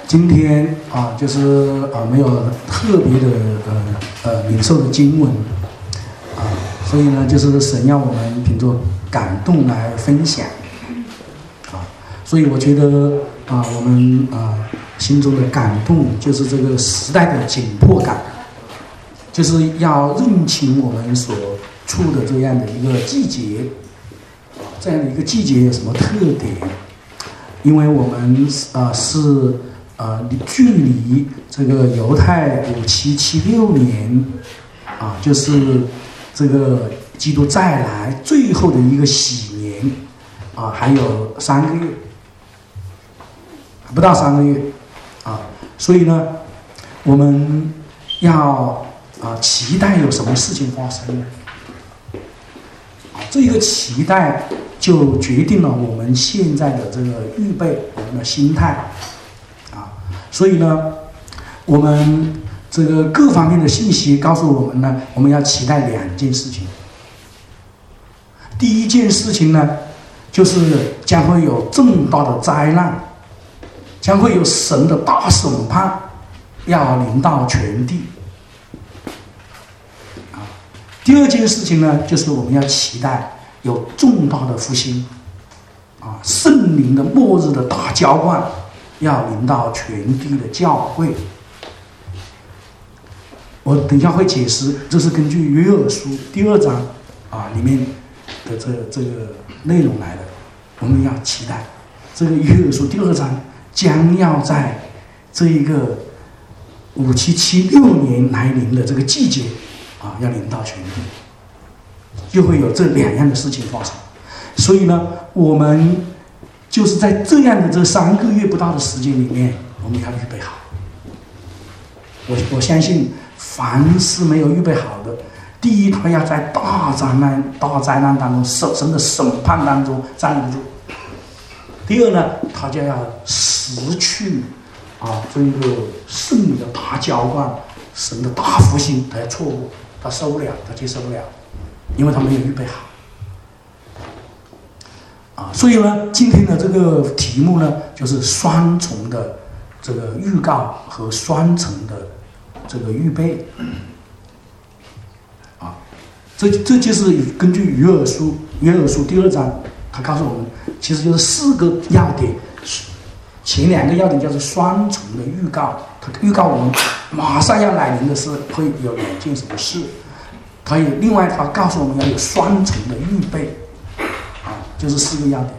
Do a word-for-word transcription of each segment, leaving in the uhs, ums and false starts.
今天啊，就是啊没有特别的呃呃领受的经文啊，所以呢，就是神要我们凭着感动来分享啊，所以我觉得啊，我们啊心中的感动就是这个时代的紧迫感，就是要认清我们所处的这样的一个季节，这样的一个季节有什么特点？因为我们啊、呃、是啊、呃、距离这个犹太五七七六年啊，就是这个基督再来最后的一个喜年啊，还有三个月，不到三个月啊，所以呢，我们要啊期待有什么事情发生呢？啊，这个期待就决定了我们现在的这个预备，我们的心态啊。所以呢，我们这个各方面的信息告诉我们呢，我们要期待两件事情。第一件事情呢，就是将会有重大的灾难，将会有神的大审判要临到全地。啊，第二件事情呢，就是我们要期待有重大的复兴，啊，圣灵的末日的大浇灌要临到全地的教会。我等一下会解释，这是根据约珥书第二章啊里面的这这个内容来的。我们要期待这个约珥书第二章将要在这一个五七七六年来临的这个季节啊，要临到全地。就会有这两样的事情发生，所以呢，我们就是在这样的这三个月不到的时间里面，我们要预备好。我我相信，凡是没有预备好的，第一，他要在大灾难、大灾难当中、神的审判当中站不住；第二呢，他就要失去啊这个圣灵的大浇灌、神的大复兴，他要错过，他受不了，他接受不了。因为他没有预备好，啊，所以呢，今天的这个题目呢，就是双重的这个预告和双重的这个预备，啊，这这就是根据约珥书约珥书第二章，他告诉我们，其实就是四个要点，前两个要点叫做双重的预告，他预告我们马上要来临的是会有两件什么事。他有另外，他告诉我们要有双重的预备，啊，就是四个要点。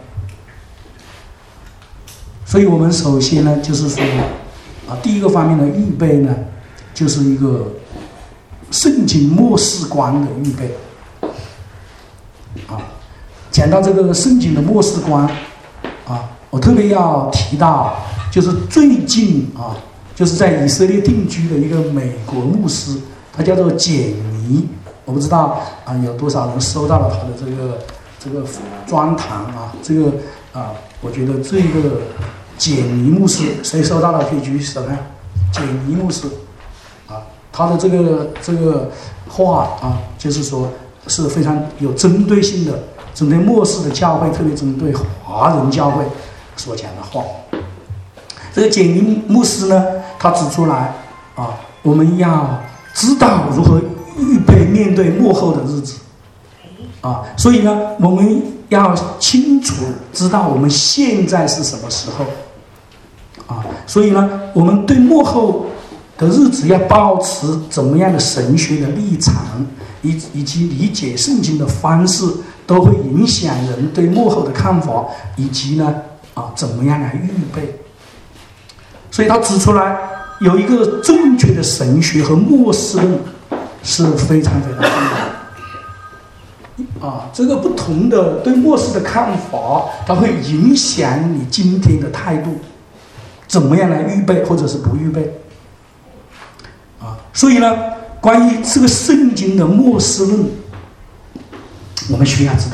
所以我们首先呢，就是说，啊，第一个方面的预备呢，就是一个圣经末世观的预备。啊，讲到这个圣经的末世观，啊，我特别要提到，就是最近啊，就是在以色列定居的一个美国牧师，他叫做简尼。我不知道啊，有多少人收到了他的这个这个专堂啊？这个啊，我觉得这个简尼牧师，谁收到了可以举手看。简尼牧师啊，他的这个这个话啊，就是说是非常有针对性的，针对末世的教会，特别针对华人教会所讲的话。这个简尼牧师呢，他指出来啊，我们要知道如何预备面对末后的日子，啊，所以呢，我们要清楚知道我们现在是什么时候，啊，所以呢，我们对末后的日子要保持怎么样的神学的立场，以以及理解圣经的方式，都会影响人对末后的看法，以及呢，啊，怎么样来预备。所以他指出来有一个正确的神学和末世论。是非常非常重要的啊！这个不同的对末世的看法，它会影响你今天的态度，怎么样来预备，或者是不预备啊？所以呢，关于这个圣经的末世论，我们需要知道。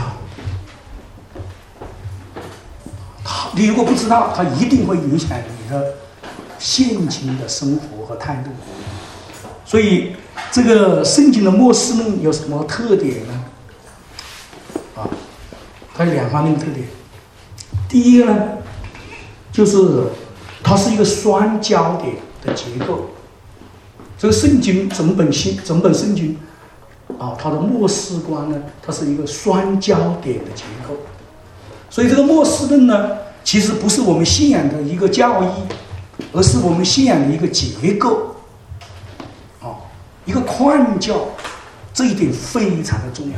他，你如果不知道，它一定会影响你的现今的生活和态度。所以，这个圣经的末世论有什么特点呢？啊，它有两方面的特点。第一个呢，就是它是一个双焦点的结构。这个圣经整本新整本圣经啊，它的末世观呢，它是一个双焦点的结构。所以这个末世论呢，其实不是我们信仰的一个教义，而是我们信仰的一个结构，啊，一个框架。这一点非常的重要。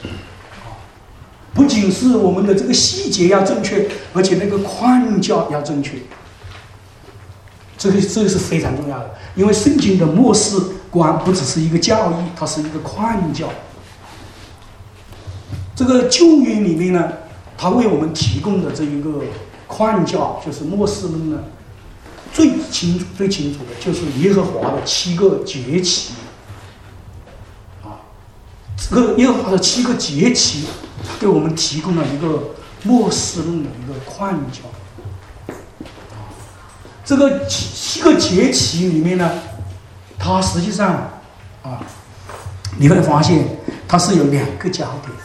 不仅是我们的这个细节要正确，而且那个框架要正确。这个这个是非常重要的，因为圣经的末世观不只是一个教义，它是一个框架。这个旧约里面呢，它为我们提供的这一个框架，就是末世论呢，最清楚、最清楚的就是耶和华的七个节期。啊，这个耶和华的七个节期，给我们提供了一个末世论的一个框架。这个七个节期里面呢，它实际上啊，你会发现它是有两个焦点，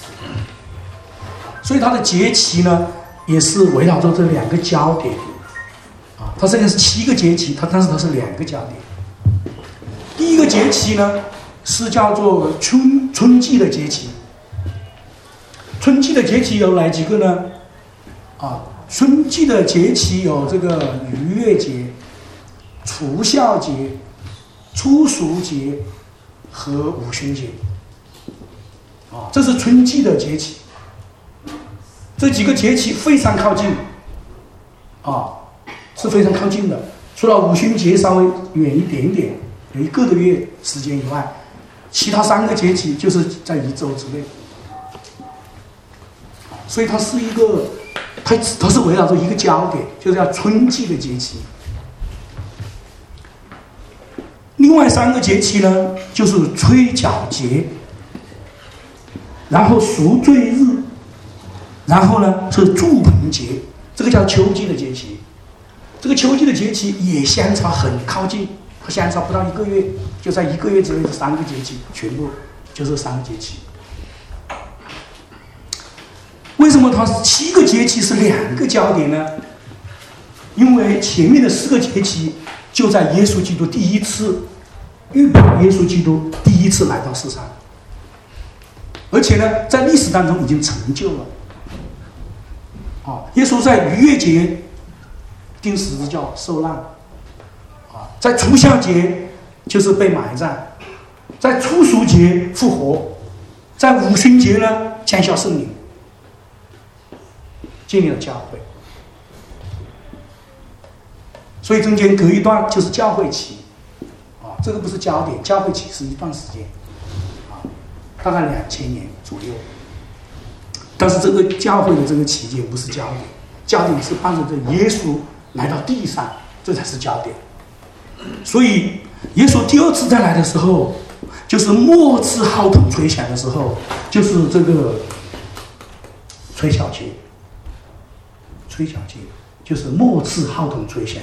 所以它的节期呢也是围绕着这两个焦点啊。它这个是七个节期，它但是它是两个焦点。第一个节期呢是叫做春春季的节期。春季的节期有哪几个呢？啊。春季的节期有这个逾越节、除孝节、初熟节和五旬节，啊，这是春季的节期。这几个节期非常靠近，啊，是非常靠近的。除了五旬节稍微远一点点，有一个多月时间以外，其他三个节期就是在一周之内。所以它是一个。它它是围绕着一个焦点，就是叫春季的节期。另外三个节期呢，就是吹角节，然后赎罪日，然后呢是祝棚节，这个叫秋季的节期。这个秋季的节期也相差很靠近，它相差不到一个月，就在一个月之内，这三个节期全部就是三个节期。为什么它是七个节期是两个焦点呢？因为前面的四个节期就在耶稣基督第一次预表耶稣基督第一次来到世上，而且呢，在历史当中已经成就了。啊，耶稣在逾越节钉十字架受难，啊，在除孝节就是被埋葬，在初熟节复活，在五旬节呢降下圣灵。建立了教会，所以中间隔一段就是教会期，啊，这个不是焦点，教会期是一段时间，啊，大概两千年左右。但是这个教会的这个期间不是焦点，焦点是伴随着耶稣来到地上，这才是焦点。所以耶稣第二次再来的时候，就是末次号筒吹响的时候，就是这个吹角节。吹角节就是末次号筒吹响，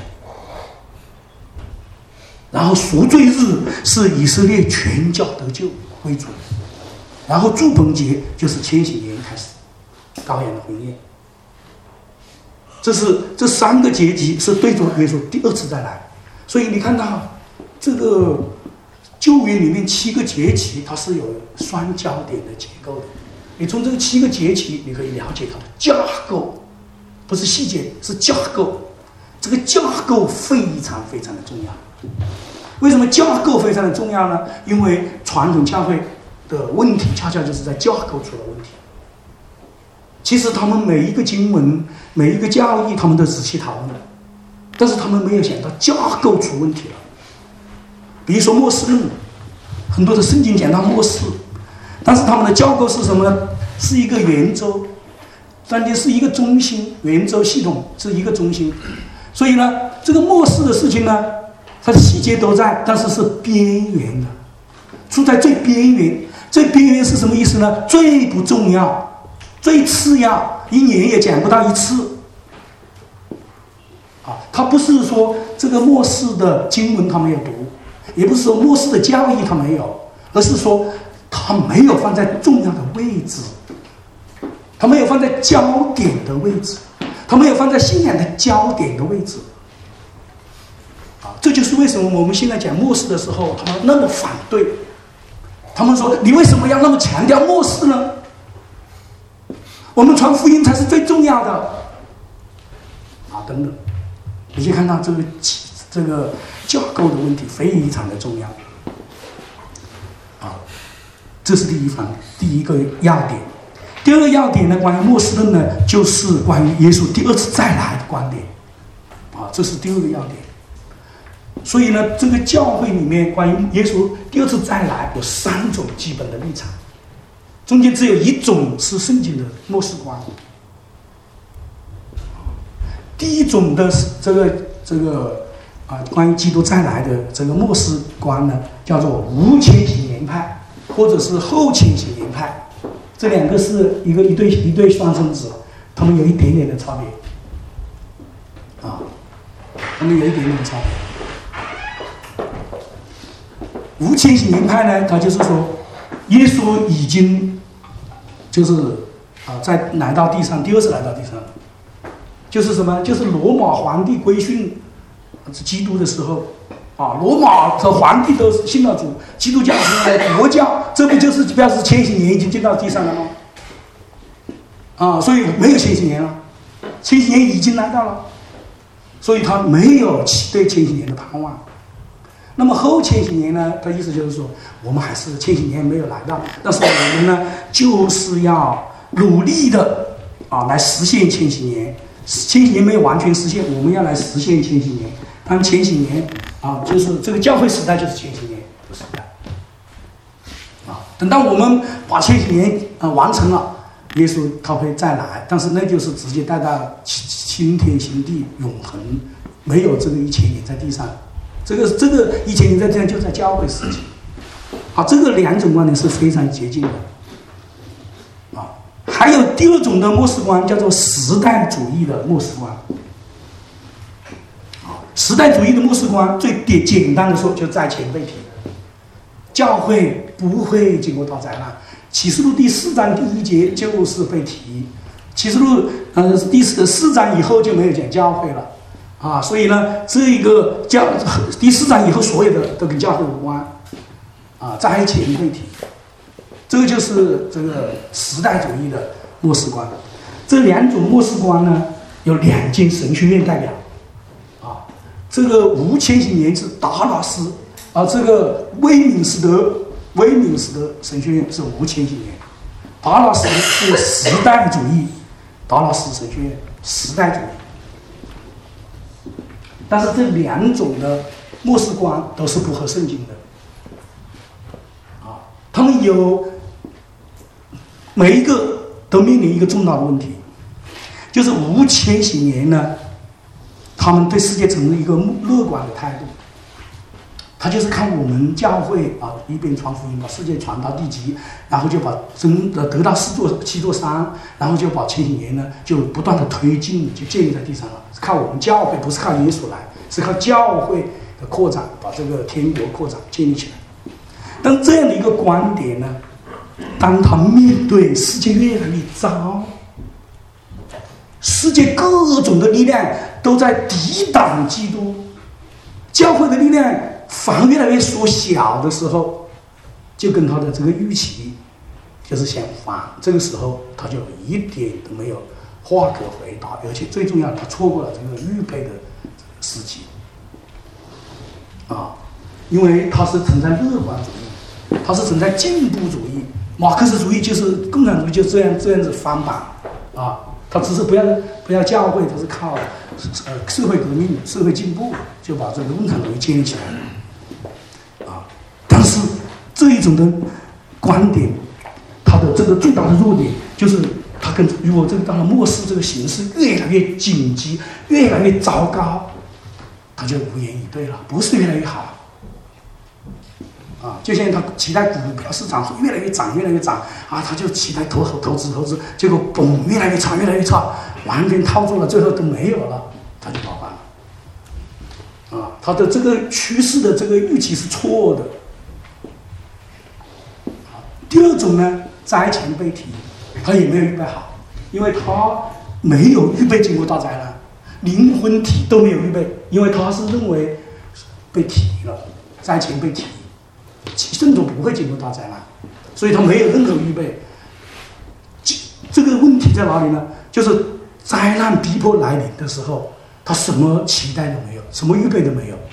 然后赎罪日是以色列全教得救为主，然后祝棚节就是千禧年开始羔羊的婚宴。这是这三个节期是对着耶稣第二次再来，所以你看到这个旧约里面七个节期，它是有双焦点的结构的。你从这个七个节期，你可以了解它的架构。不是细节，是架构。这个架构非常非常的重要。为什么架构非常的重要呢？因为传统教会的问题恰恰就是在架构出了问题。其实他们每一个经文、每一个教义，他们都仔细讨论了，但是他们没有想到架构出问题了。比如说末世论，很多的圣经讲到末世，但是他们的架构是什么呢？是一个圆周。上帝是一个中心，圆周系统是一个中心，所以呢，这个末世的事情呢，它的细节都在，但是是边缘的，处在最边缘。最边缘是什么意思呢？最不重要，最次要，一年也讲不到一次。啊，它不是说这个末世的经文他没有读，也不是说末世的教义他没有，而是说他没有放在重要的位置。他没有放在焦点的位置，他没有放在信仰的焦点的位置， 这就是为什么我们现在讲末世的时候，他们那么反对。他们说：“你为什么要那么强调末世呢？我们传福音才是最重要的。”啊，等等，你就看到这个这个架构的问题非常的重要。啊，这是第一方第一个要点。第二个要点呢，关于末世论呢，就是关于耶稣第二次再来的观点。啊，这是第二个要点。所以呢，这个教会里面关于耶稣第二次再来有三种基本的立场，中间只有一种是圣经的末世观。第一种的这个这个啊，关于基督再来的这个末世观呢，叫做无千禧年派，或者是后千禧年派。这两个是一个一对一对双生子，他们有一点点的差别啊，他们有一点点的差别。无千禧年派呢，他就是说，耶稣已经就是啊，在来到地上，第二次来到地上，就是什么？就是罗马皇帝规训基督的时候，啊，罗马的皇帝都信了主，基督教是国教，这不就是表示千禧年已经进到地上了吗？啊，所以没有千禧年了，千禧年已经来到了，所以他没有对千禧年的盼望。那么后千禧年呢？他意思就是说，我们还是千禧年没有来到，但是我们呢，就是要努力的啊，来实现千禧年。千禧年没有完全实现，我们要来实现千禧年。他们千禧年啊，就是这个教会时代就是千禧年的时代啊。等到我们把千禧年啊完成了，耶稣他会再来，但是那就是直接带到新天新地永恒，没有这个一千年在地上。这个这个一千年在这样就在教会时期，啊，这个两种观点是非常接近的，啊，还有第二种的末世观叫做时代主义的末世观，啊，时代主义的末世观最简简单的说就在前被提，教会不会经过大灾难，启示录第四章第一节就是被提，启示录呃第四四章以后就没有讲教会了。啊，所以呢，这个教第四章以后所有的都跟教会无关，啊，在前会提，这个就是这个时代主义的末世观。这两种末世观呢，有两间神学院代表，啊，这个无千禧年是达拉斯，啊，这个威敏斯德威敏斯德神学院是无千禧年，达拉斯是时代主义，达拉斯神学院时代主义。但是这两种的末世观都是不合圣经的，啊，他们有每一个都面临一个重大的问题，就是无千禧年呢，他们对世界持一个乐观的态度，他就是看我们教会啊，一边传福音，把世界传到地极，然后就把真的得到四座七座山，然后就把千禧年呢就不断的推进，就建立在地上了。是靠我们教会，不是靠耶稣来，是靠教会的扩展，把这个天国扩展建立起来。但这样的一个观点呢，当他面对世界越来越糟，世界各种的力量都在抵挡基督，教会的力量反而越来越缩小的时候，就跟他的这个预期就是相反。这个时候他就一点都没有话可回答，而且最重要，他错过了这个预备的时机啊，因为他是存在乐观主义，他是存在进步主义，马克思主义就是共产主义就这样这样子翻版啊，他只是不要不要教会，他是靠呃社会革命、社会进步就把这个共产主义建立起来了啊。但是这一种的观点，它的这个最大的弱点就是。他跟如果这个到了末世，这个形势越来越紧急，越来越糟糕，他就无言以对了，不是越来越好啊！就像他期待股票市场越来越涨，越来越涨啊，他就期待投投资投资，结果嘣，越来越差，越来越差，完全套住了，最后都没有了，他就爆发了啊！他的这个趋势的这个预期是错的。第二种呢，灾前被提。他也没有预备好，因为他没有预备经过大灾难，灵魂体都没有预备，因为他是认为被提了，灾前被提，圣徒不会进入大灾难，所以他没有任何预备。这个问题在哪里呢？就是灾难逼迫来临的时候，他什么期待都没有，什么预备都没有。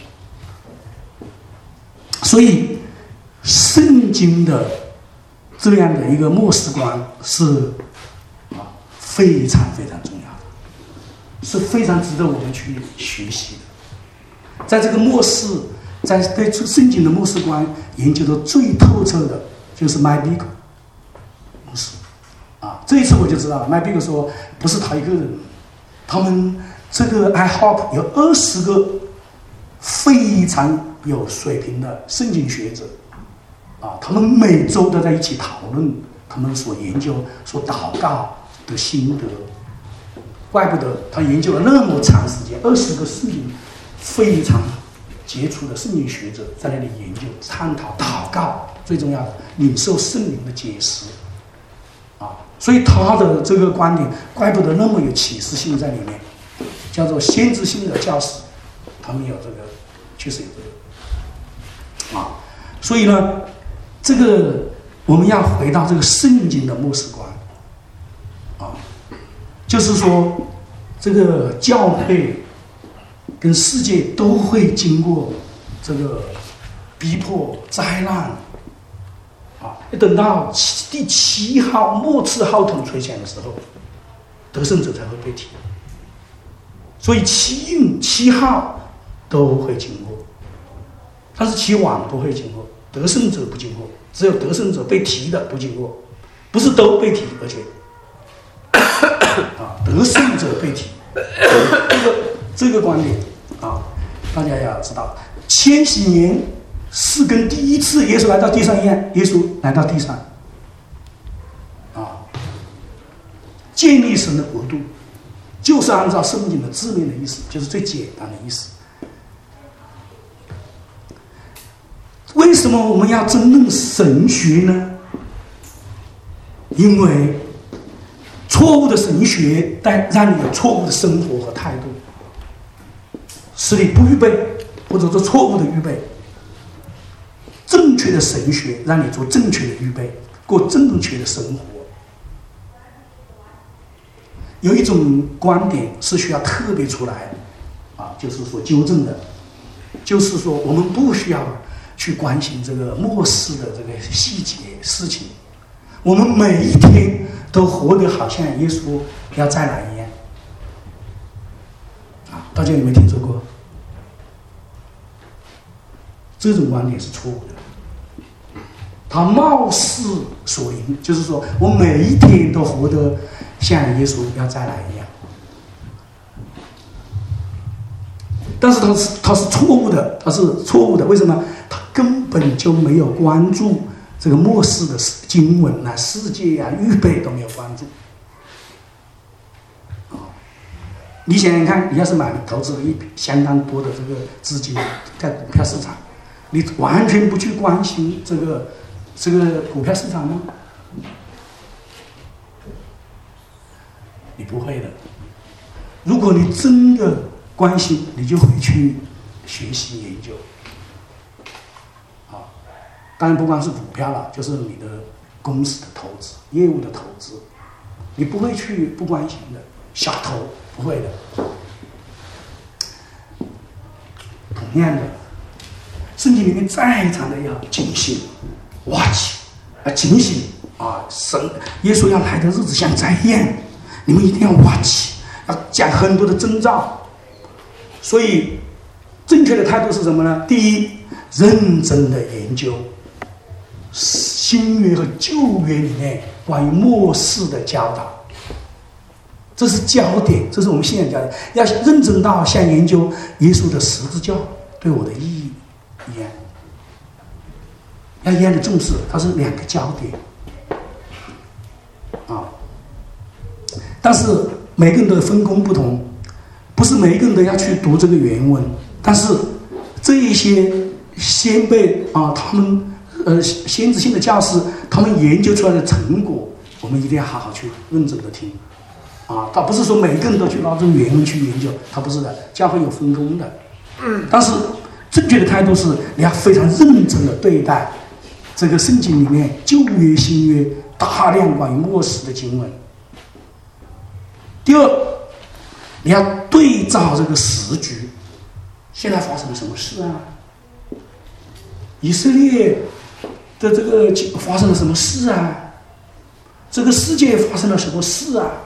所以圣经的这样的一个末世观是啊非常非常重要的，是非常值得我们去学习的。在这个末世，在对圣经的末世观研究的最透彻的，就是麦比克牧师啊。这一次我就知道了，麦比克说不是他一个人，他们这个 I hope 有二十个非常有水平的圣经学者啊，他们每周都在一起讨论他们所研究、所祷告的心得。怪不得他研究了那么长时间，二十个圣经非常杰出的圣经学者在那里研究、探讨、祷告，最重要的领受圣灵的解释啊。所以他的这个观点，怪不得那么有启示性在里面，叫做先知性的教师，他们有这个，确实有这个啊。所以呢，这个我们要回到这个圣经的末世观啊，就是说，这个教会跟世界都会经过这个逼迫、灾难啊。等到第七号末次号筒吹响的时候，得胜者才会被提。所以七运、七号都会经过，但是七晚不会经过，得胜者不经过，只有得胜者被提的不经过，不是都被提，而且啊，得胜者被提，这个这个观点啊，大家要知道，千禧年是跟第一次耶稣来到地上一样，耶稣来到地上啊，建立神的国度，就是按照圣经的字面的意思，就是最简单的意思。为什么我们要争论神学呢？因为错误的神学带让你有错误的生活和态度，使你不预备，或者说错误的预备。正确的神学让你做正确的预备，过正确的生活。有一种观点是需要特别出来啊，就是说纠正的，就是说我们不需要去关心这个末世的这个细节事情，我们每一天都活得好像耶稣要再来一样啊！大家有没有听说过？这种观点是错误的。他貌似所言，就是说我每一天都活得像耶稣要再来一样，但是他是他是错误的，他是错误的。为什么？他根本就没有关注这个末世的经文啊、世界啊、预备都没有关注。你想想看，你要是买投资了一笔相当多的这个资金在股票市场，你完全不去关心这个这个股票市场吗？你不会的。如果你真的关心，你就回去学习研究。啊，当然不光是股票了，就是你的公司的投资、业务的投资，你不会去不关心的。小投不会的。同样的，圣经里面再长的要警醒、watch 啊，警醒啊，神耶稣要来的日子像灾一样，你们一定要 watch， 要讲很多的征兆。所以，正确的态度是什么呢？第一，认真的研究新约和旧约里面关于末世的教导。这是焦点，这是我们信仰焦点。要认真到像研究耶稣的十字架对我的意义一样，要一样的重视，它是两个焦点啊。但是每个人的分工不同，不是每一个人都要去读这个原文。但是这一些先辈啊，他们呃先知性的教师，他们研究出来的成果，我们一定要好好去认真的听。啊，他不是说每个人都去拿这个原文去研究，他不是的，教会有分工的。嗯，但是正正确的态度是你要非常认真的对待这个圣经里面旧约新约大量关于末世的经文。第二，你要对照这个时局，现在发生了什么事啊？以色列的这个发生了什么事啊？这个世界发生了什么事啊？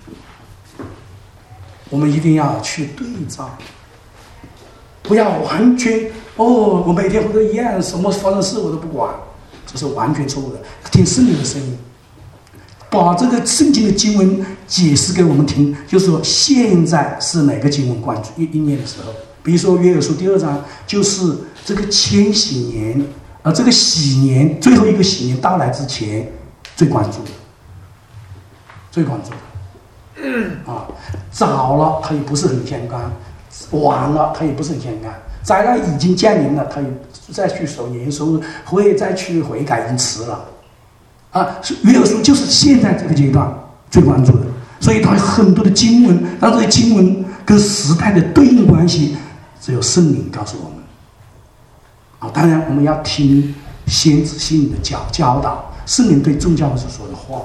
我们一定要去对照，不要完全哦，我每天活得一样，什么发生事我都不管，这是完全错误的。听圣灵的声音，把这个圣经的经文解释给我们听，就是说现在是哪个经文关注应验的时候。比如说约珥书第二章，就是这个千禧年啊，这个喜年最后一个喜年到来之前最关注的。最关注的，嗯啊，早了它也不是很相干，晚了它也不是很相干，灾难已经降临了，它也再去守年收会再去悔改已经迟了，啊，约珥书就是现在这个阶段最关注的，所以它有很多的经文，但这些经文跟时代的对应关系，只有圣灵告诉我们。啊，当然我们要听先知性的教教导，圣灵对众教会所说的话。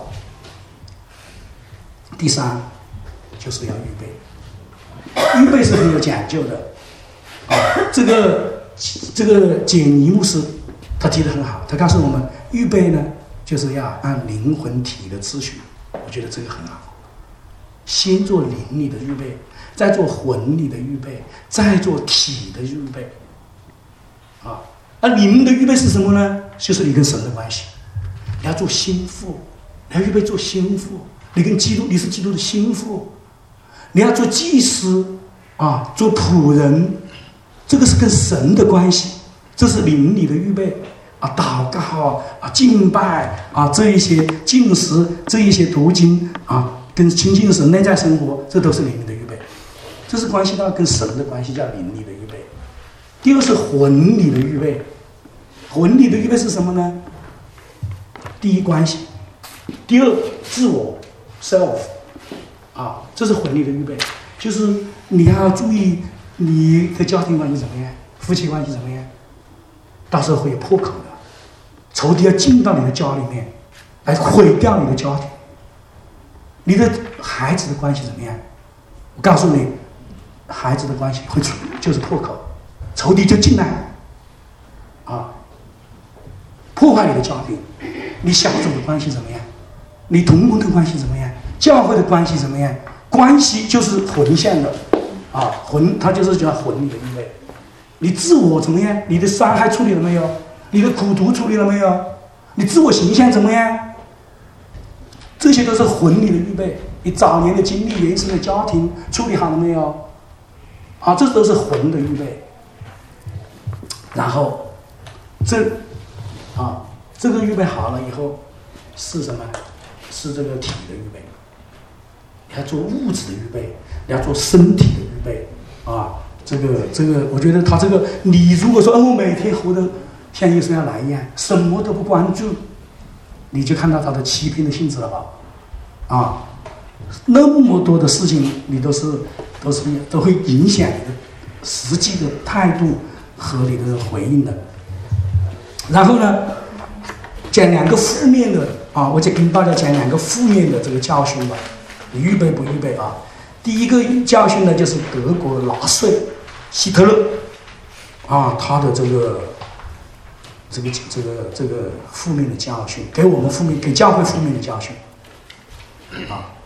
第三，就是要预备，预备是很有讲究的。啊，这个这个简尼牧师他提得很好，他告诉我们，预备呢就是要按灵魂体的次序，我觉得这个很好。先做灵里的预备，再做魂里的预备，再做体的预备。啊，而灵的预备是什么呢？就是你跟神的关系，你要做心腹，你要预备做心腹。你跟基督，你是基督的心腹，你要做祭司啊，做仆人，这个是跟神的关系，这是灵里的预备啊，祷告啊，敬拜啊，这一些进食，这一些读经啊，跟亲近神内在生活，这都是灵里的预备，这是关系到跟神的关系，叫灵里的预备。第二是魂里的预备，魂里的预备是什么呢？第一关系，第二自我。self 啊，这是魂里的预备，就是你要注意你的家庭关系怎么样，夫妻关系怎么样，到时候会有破口的，仇敌要进到你的家里面来毁掉你的家庭。你的孩子的关系怎么样？我告诉你，孩子的关系会出就是破口，仇敌就进来啊，破坏你的家庭。你小组的关系怎么样？你同工的关系怎么样？教会的关系怎么样？关系就是魂相的，啊，魂它就是叫魂里的预备。你自我怎么样？你的伤害处理了没有？你的苦毒处理了没有？你自我形象怎么样？这些都是魂里的预备。你早年的经历、原生的家庭处理好了没有？啊，这都是魂的预备。然后，这啊，这个预备好了以后是什么？是这个体的预备，你要做物质的预备，你要做身体的预备啊！这个这个，我觉得他这个，你如果说，哦，我每天活得像耶稣要来一样，什么都不关注，你就看到他的欺骗的性质了吧？啊，那么多的事情，你都是都是都会影响你的实际的态度和你的回应的。然后呢，讲两个负面的。啊，我就跟大家讲两个负面的这个教训吧，你预备不预备啊？第一个教训呢，就是德国纳粹希特勒啊，他的这个这个这个这个负面的教训，给我们负面给教会负面的教训啊。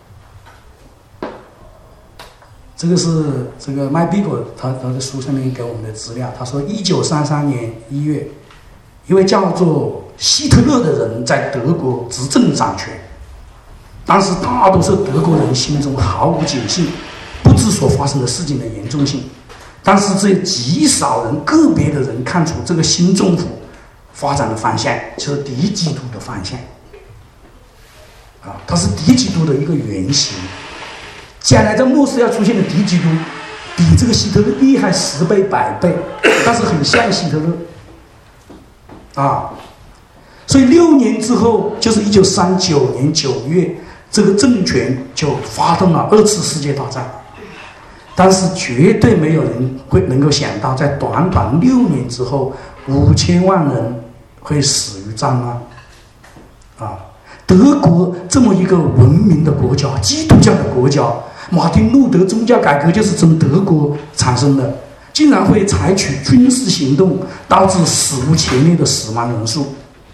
这个是这个麦比果他他的书上面给我们的资料，他说一九三三年一月，一位叫做希特勒的人在德国执政掌权，当时大多数德国人心中毫无警醒，不知所发生的事情的严重性。但是只有极少人、个别的人看出这个新政府发展的方向就是敌基督的方向，啊，它是敌基督的一个原型。将来在末世要出现的敌基督，比这个希特勒厉害十倍、百倍，但是很像希特勒，啊。所以六年之后，就是一九三九年九月，这个政权就发动了二次世界大战。 但是绝对没有人会能够想到，在短短六年之后，五千万人会死于战乱。啊，德国这么一个文明的国家，基督教的国家，马丁路德宗教改革就是从德国产生的，竟然会采取军事行动，导致史无前例的死亡人数。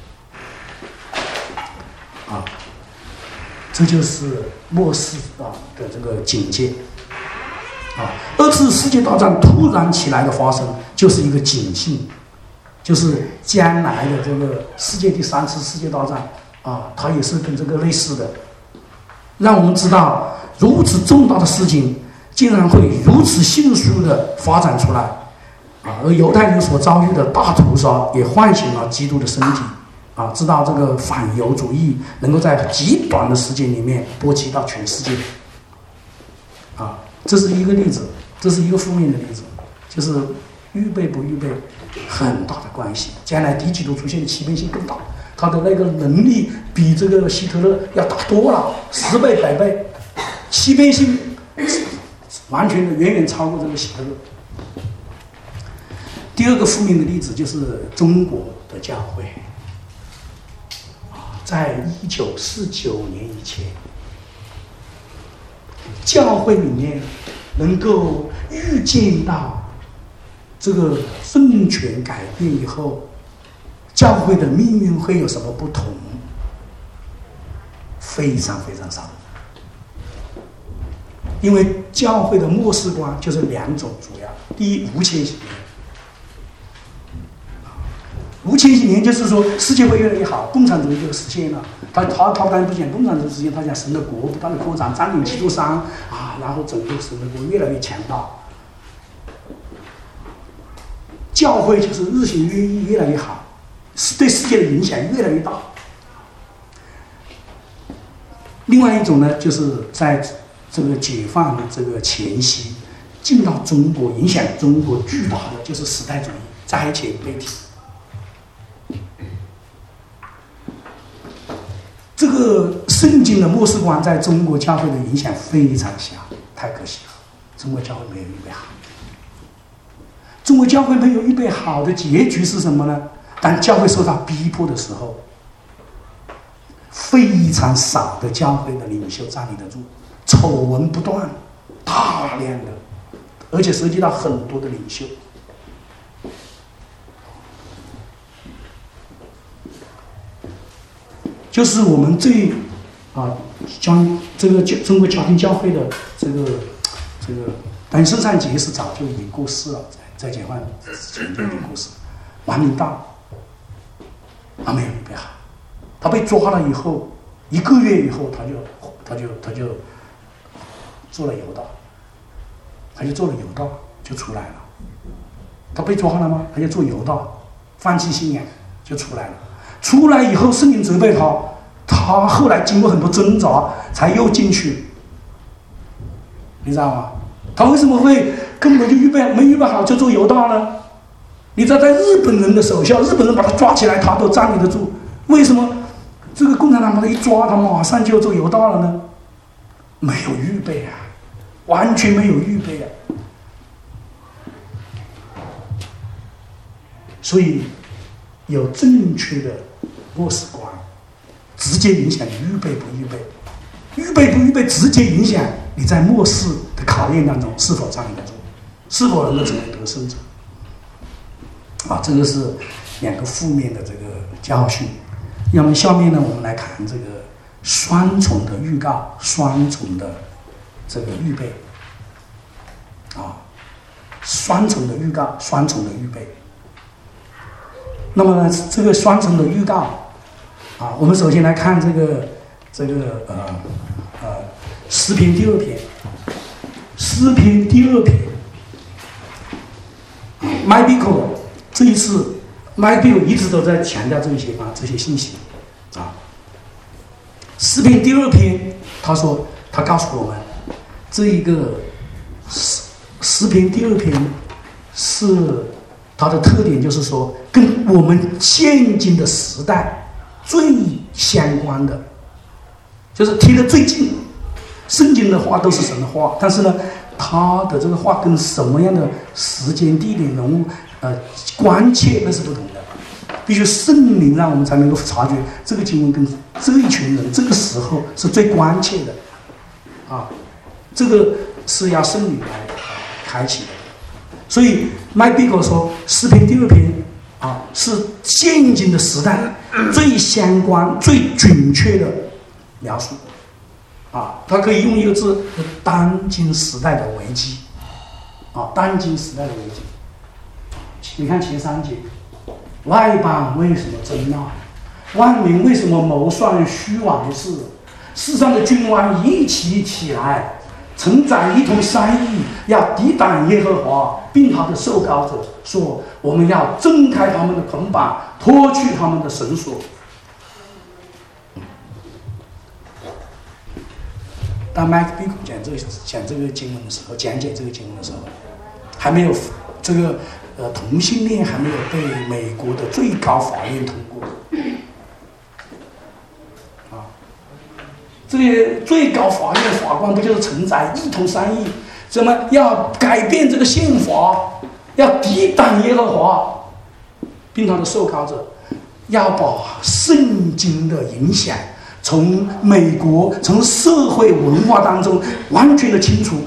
啊，这就是末世啊的这个警戒。啊，二次世界大战突然起来的发生，就是一个警讯，就是将来的这个世界第三次世界大战啊，它也是跟这个类似的，让我们知道如此重大的事情竟然会如此迅速的发展出来啊！而犹太人所遭遇的大屠杀也唤醒了基督的身体啊，知道这个反犹主义能够在极短的时间里面波及到全世界啊。这是一个例子，这是一个负面的例子，就是预备不预备很大的关系。将来敌基督出现的欺骗性更大，他的那个能力比这个希特勒要大多了，十倍百倍，欺骗性完全的远远超过这个希特勒。第二个负面的例子就是中国的教会啊，在一九四九年以前。教会里面能够预见到这个政权改变以后，教会的命运会有什么不同？非常非常少。因为教会的末世观就是两种主要：第一，无千禧年。无千禧年就是说世界会越来越好，共产主义就实现了。他他他当然不讲共产主义实现，他讲神的国不断的扩展，占领基督山啊，然后整个神的国越来越强大。教会就是日新月异，越来越好，对世界的影响越来越大。另外一种呢，就是在这个解放这个前夕，进到中国，影响中国巨大的就是时代主义，灾前被提。这个圣经的末世观在中国教会的影响非常小，太可惜了。中国教会没有预备好。中国教会没有预备好的结局是什么呢？当教会受到逼迫的时候，非常少的教会的领袖站立得住，丑闻不断，大量的，而且涉及到很多的领袖。就是我们最啊，将这个中国家庭教会的这个这个，当然圣善节是早就已经过世了，在在解放前就已经过世。王明道他没有预备好，他被抓了以后，一个月以后他就他就他就做了犹大，他就做了犹大就出来了。他被抓了吗？他就做犹大，放弃信仰就出来了。出来以后，圣灵责备他，他后来经过很多挣扎，才又进去，你知道吗？他为什么会根本就预备没预备好就做犹大呢？你知道，在日本人的手下，日本人把他抓起来，他都站立得住。为什么这个共产党把他一抓，他马上就做犹大了呢？没有预备啊，完全没有预备啊。所以有正确的末世观，直接影响你预备不预备，预备不预备直接影响你在末世的考验当中是否站立得住，是否能够成为得胜者。啊，这个是两个负面的这个教训。那么下面呢，我们来看这个双重的预告，双重的这个预备。啊，双重的预告，双重的预备。那么呢，这个双重的预告，啊，我们首先来看这个这个呃呃诗篇第二篇，诗篇第二篇 ，Michael 这一次 Michael 一直都在强调这些啊这些信息，啊，诗篇第二篇，他说他告诉我们，这一个诗诗篇第二篇是。它的特点就是说，跟我们现今的时代最相关的，就是贴得最近。圣经的话都是神的话，但是呢， 他的这个话跟什么样的时间、地点、人物，呃，关切那是不同的。必须圣灵让我们才能够察觉这个经文跟这一群人这个时候是最关切的，啊，这个是要圣灵来开启的。所以麦比狗说诗篇第二篇啊是现今的时代最相关、最准确的描述，啊，它可以用一个字：当今时代的危机，啊，当今时代的危机。你看前三节。外邦为什么争闹？万民为什么谋算虚妄的事？世上的君王一起起来，臣宰一同商议，要抵挡耶和华，并他的受膏者，说：我们要挣开他们的捆绑，脱去他们的绳索。当麦克比古讲这个讲这个经文的时候，讲解这个经文的时候，还没有这个。呃，同性恋还没有被美国的最高法院通过，啊，这个最高法院的法官不就是臣宰一同商议，怎么要改变这个宪法，要抵挡耶和华，并他的受膏者，要把圣经的影响从美国从社会文化当中完全的清除。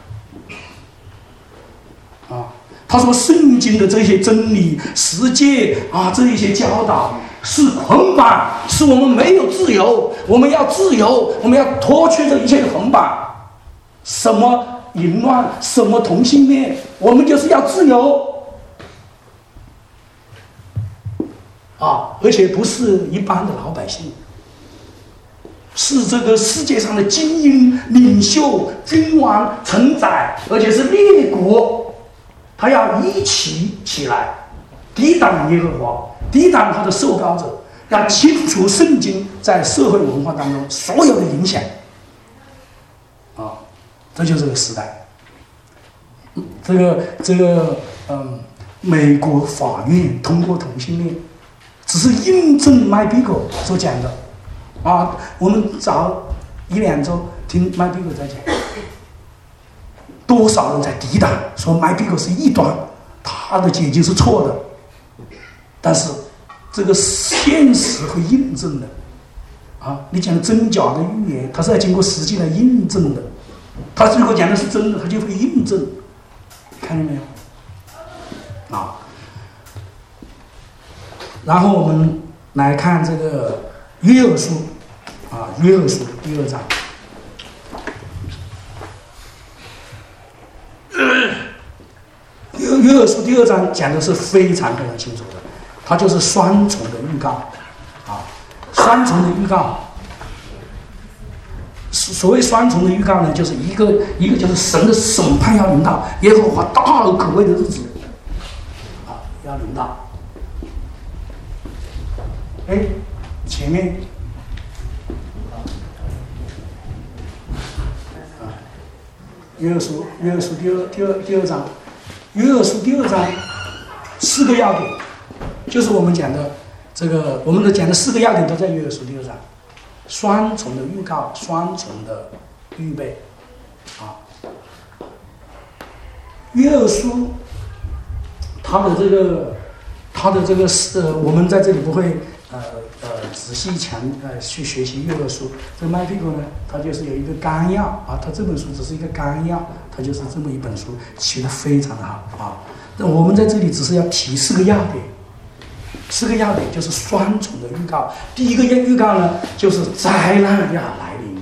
他说：“圣经的这些真理、实践啊，这一些教导是捆绑，是我们没有自由。我们要自由，我们要脱去这一切的捆绑。什么淫乱，什么同性恋，我们就是要自由啊！而且不是一般的老百姓，是这个世界上的精英、领袖、君王、臣宰，而且是列国。”他要一起起来，抵挡耶和华，抵挡他的受膏者，要清除圣经在社会文化当中所有的影响。啊，这就是这个时代。这个这个嗯，美国法院通过同性恋，只是印证麦比狗所讲的。啊，我们早一两周听麦比狗在讲。多少人在抵挡，说麦比狗是异端，他的解经是错的。但是这个现实会印证的啊！你讲真假的预言，它是要经过实际来印证的。他如果讲的是真的，他就会印证。看见没有？啊！然后我们来看这个约珥书啊，约珥书第二章。约约珥书第二章讲的是非常非常清楚的，它就是双重的预告啊，双重的预告。所谓双重的预告呢，就是一个一个就是神的审判要临到，耶和华大而可畏的日子啊要临到。哎，前面啊，约珥书约珥书第二第二第二章。约珥书第二章四个要点，就是我们讲的这个，我们的讲的四个要点都在约珥书第二章，双重的预告，双重的预备，啊，约珥书它的这个它的这个呃，我们在这里不会呃呃仔细强呃去学习约珥书，这个麦皮狗呢，它就是有一个纲要啊，它这本书只是一个纲要。它就是这么一本书，写得非常的好啊！那我们在这里只是要提四个要点，四个要点就是双重的预告。第一个预告呢，就是灾难要来临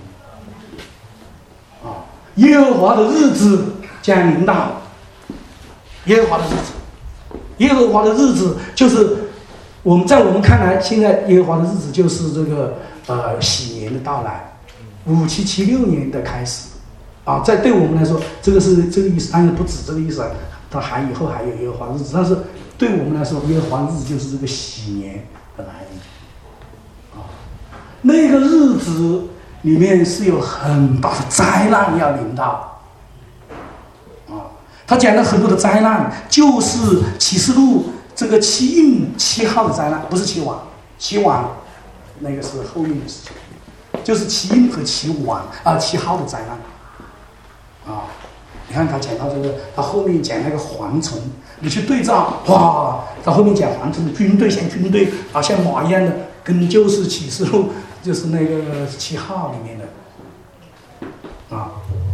啊！耶和华的日子将临到，耶和华的日子，耶和华的日子就是我们在我们看来，现在耶和华的日子就是这个呃喜年的到来，五七七六年的开始。啊，在对我们来说，这个是这个意思，当然不止这个意思啊，它还以后还有耶和华日子，但是对我们来说，耶和华日子就是这个喜年的来临。啊，那个日子里面是有很大的灾难要临到。啊，他讲了很多的灾难，就是启示录这个七印七号的灾难，不是七王，七王那个是后面的事情，就是七印和七王啊七号的灾难。啊， 你看他讲到这个，他后面讲那个蝗虫，你去对照，哇，他后面讲蝗虫军队像军队啊，像马一样的，跟就是启示录就是那个七号里面的啊，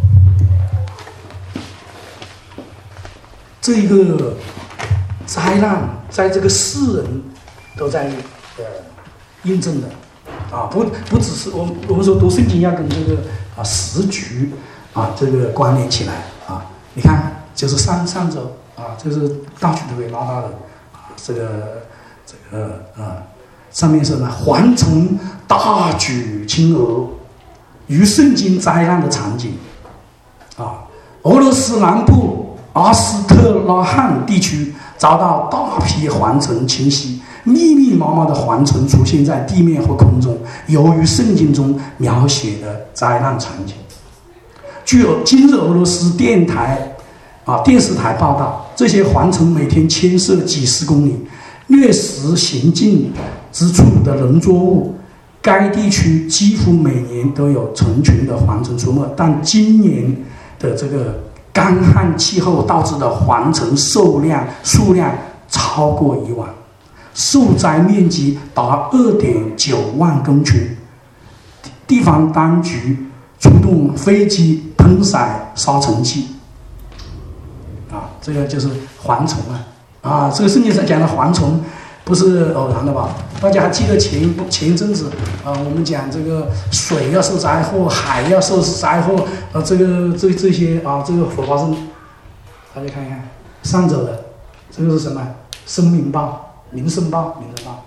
这一个灾难在这个世人都在呃印证的啊，不不只是我们我们说读圣经要跟这个啊时局啊这个关联起来。啊，你看，就是上上周啊，这是大群都给拉到的啊，这个这个啊，上面是呢，蝗虫大举侵俄，与圣经灾难的场景啊，俄罗斯南部阿斯特拉罕地区遭到大批蝗虫侵袭，密密麻麻的蝗虫出现在地面和空中，由于圣经中描写的灾难场景。据今日俄罗斯电台啊电视台报道，这些蝗虫每天牵涉几十公里，掠食行进之处的人作物。该地区几乎每年都有成群的蝗虫出没，但今年的这个干旱气候导致的蝗虫数量数量超过以往，受灾面积达二点九万公顷。地方当局出动飞机喷洒杀虫剂，啊，这个就是蝗虫啊，啊，这个圣经上讲的蝗虫不是偶然的吧？大家还记得前前一阵子啊，我们讲这个水要受灾祸，海要受灾祸，啊，这个这这些啊，这个火发生，大家看一看上周的这个是什么？生民报、民生报、民生报，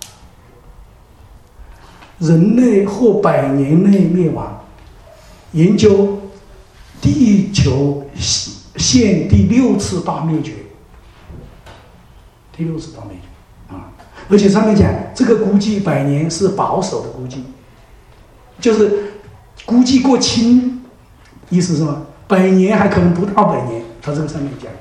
人类或百年内灭亡。研究地球现第六次大灭绝，第六次大灭绝啊！而且上面讲这个估计百年是保守的估计，就是估计过轻，意思是什么？百年还可能不到百年，他这个上面讲。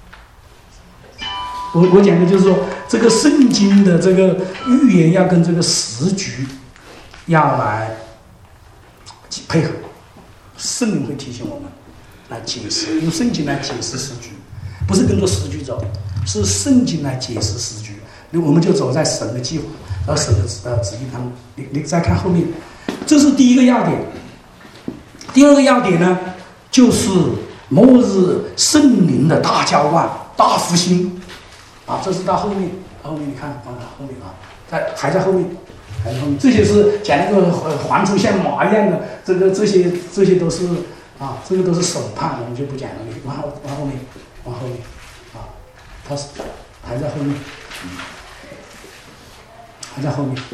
我我讲的就是说，这个圣经的这个预言要跟这个时局要来配合。圣灵会提醒我们来解释，用圣经来解释时局，不是跟着时局走，是圣经来解释时局。我们就走在神的计划和神的呃旨意当中。你你再看后面，这是第一个要点。第二个要点呢，就是末日圣灵的大浇灌、大复兴啊，这是到后面，后面你看啊，后面啊，在还在后面。这些是讲那个蝗虫像马一样的，这个这些这些都是啊，这个都是审判，我们就不讲了。你往后往后面，往后面啊，它是还在后面，嗯、还在后面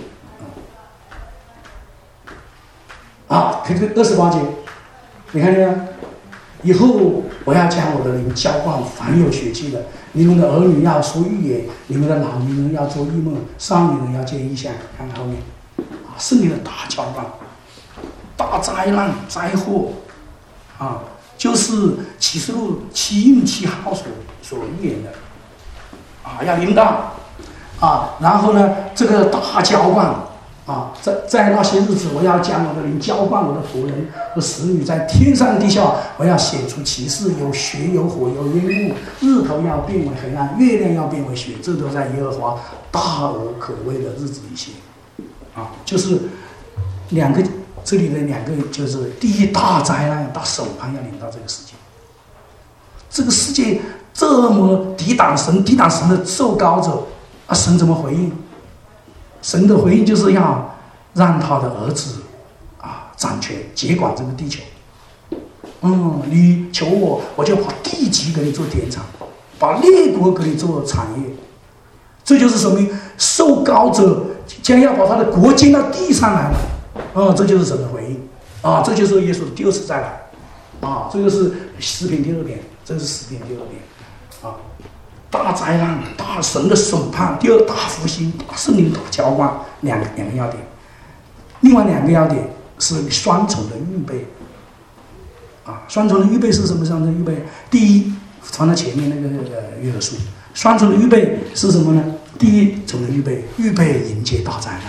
啊。啊，这个二十八节，你看见没有？以后我要将我的灵浇灌凡有血气的，你们的儿女要说预言，你们的老年人要做异梦，少年人要见异象。看看后面，啊，圣灵的大浇灌、大灾难、灾祸，啊，就是启示录七印七号所所预言的，啊，要临到，啊，然后呢，这个大浇灌。啊，在在那些日子，我要将我的灵浇灌我的仆人和使女，在天上地下，我要显出奇事，有血有火有烟雾，日头要变为黑暗，月亮要变为血，这都在耶和华大而可畏的日子里写。啊，就是两个这里的两个，就是第一大灾难、大审判要临到这个世界。这个世界这么抵挡神、抵挡神的受膏者啊，神怎么回应？神的回应就是要让他的儿子啊掌权接管这个地球。嗯，你求我，我就把地级给你做典场，把列国给你做产业。这就是说明受膏者将要把他的国建到地上来了。啊、嗯，这就是神的回应啊，这就是耶稣的第二次再来啊，这个是诗篇第二篇，这是诗篇第二篇啊。大灾难、大神的审判，第二大复兴、大圣灵大浇灌，两个两个要点。另外两个要点是双重的预备。啊，双重的预备是什么？双重的预备，第一，放在前面那个呃约珥书，双重的预备是什么呢？第一重的预备，预备迎接大灾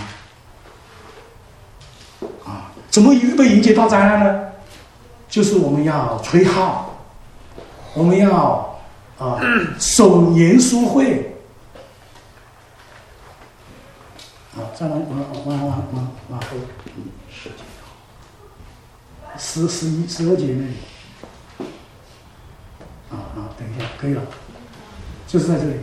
难。啊，怎么预备迎接大灾难呢？就是我们要吹号， 我们要啊守严肃会。啊，再往往往往往往后，嗯，十十一十二节那里。啊啊，等一下，可以了，就是在这里。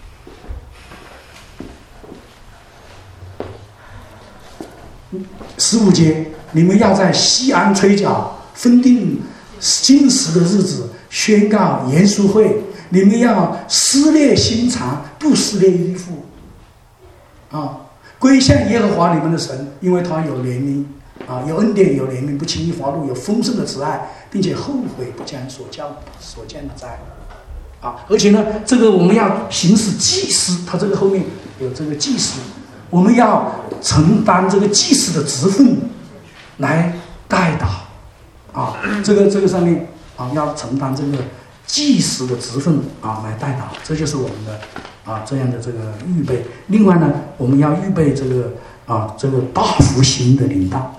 十五节，你们要在西安吹角，分定禁食的日子，宣告严肃会。你们要撕裂心肠，不撕裂衣服。啊，归向耶和华你们的神，因为他有怜悯，啊，有恩典，有怜悯，不轻易发怒，有丰盛的慈爱，并且后悔不将所教所见的灾。啊，而且呢，这个我们要行使祭司，他这个后面有这个祭司。我们要承担这个祭司的职分，来代祷啊，这个这个上面啊，要承担这个祭司的职分啊，来代祷，这就是我们的啊这样的这个预备。另外呢，我们要预备这个啊这个大复兴的领导，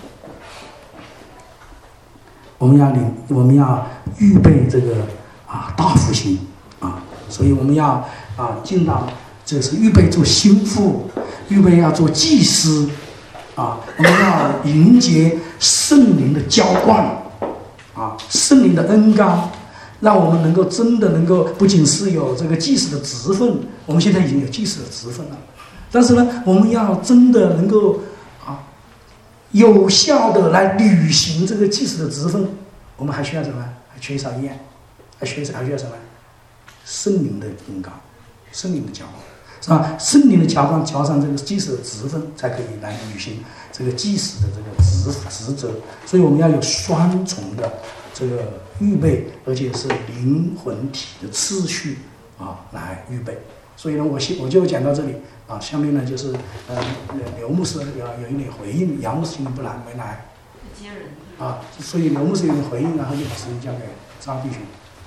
我们要领我们要预备这个啊大复兴啊，所以我们要啊进到。就是预备做心腹，预备要做祭司，啊，我们要迎接圣灵的浇灌，啊，圣灵的恩膏，让我们能够真的能够不仅是有这个祭司的职分，我们现在已经有祭司的职分了，但是呢，我们要真的能够啊，有效的来履行这个祭司的职分，我们还需要什么？还缺少一样，还缺少还需要什么？圣灵的恩膏，圣灵的浇灌。是吧？圣灵的浇灌浇上这个祭司的职分，才可以来履行这个祭司的这个职职责。所以我们要有双重的这个预备，而且是灵魂体的次序啊来预备。所以呢，我我就讲到这里啊。下面呢就是呃刘牧师有有一点回应，杨牧师今天不来没来啊，所以刘牧师有点回应，然后就把时间交给张弟兄。